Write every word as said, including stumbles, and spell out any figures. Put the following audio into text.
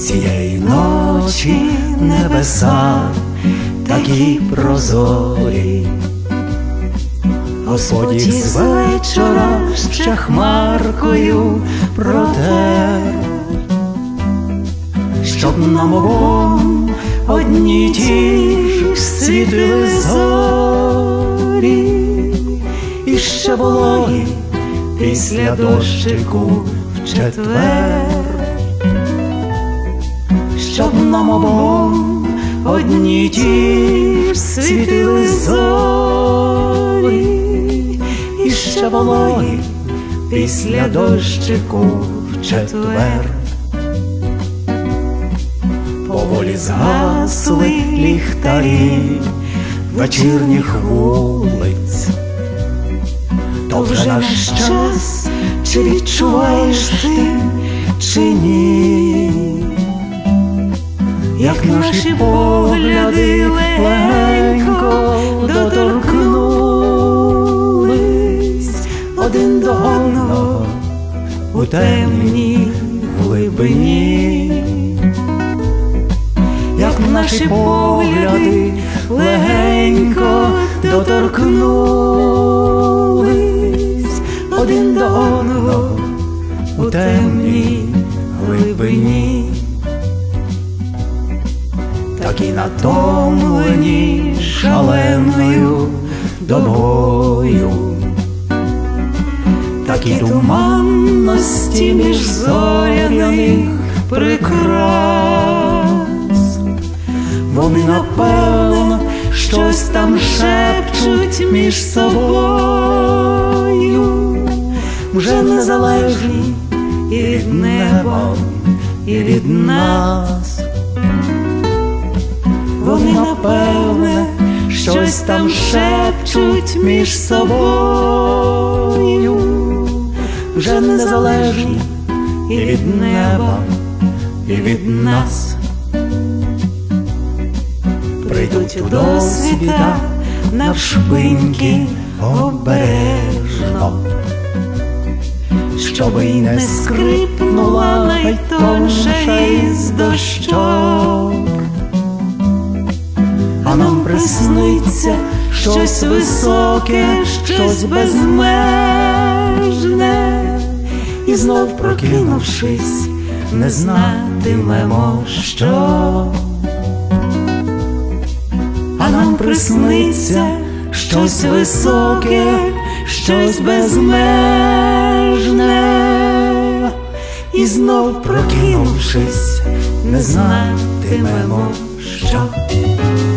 Цієї ночі небеса такі прозорі, Господь їх з вечора ще хмаркою протер, щоб нам обом одні ті ж світили зорі, і ще вологі після дощику в четвер, щоб нам обом одні ті ж світили зорі, і ще вологі після дощику в четвер. Поволі згасли ліхтарі вечірніх вулиць. То вже наш час, чи відчуваєш ти, чи ні? Як наші погляди легенько доторкнулись один до одного у темній глибині. Як наші погляди легенько доторкнулись один до одного у темній глибині. Такі натомлені шаленою добою, такі туманності між зоряних прикрас. Вони, напевно, щось там шепчуть між собою, вже незалежні і від неба, і від нас. Вони, напевне, щось там шепчуть між собою, вже незалежні і від неба, і від нас. Прийдуть у досвіта навшпиньки обережно, щоби й не скрипнула найтонша із дощок. А нам присниться щось високе, щось безмежне, і знов, прокинувшись, не знатимемо, що. А нам присниться щось високе, щось безмежне, і знов, прокинувшись, не знатимемо, що.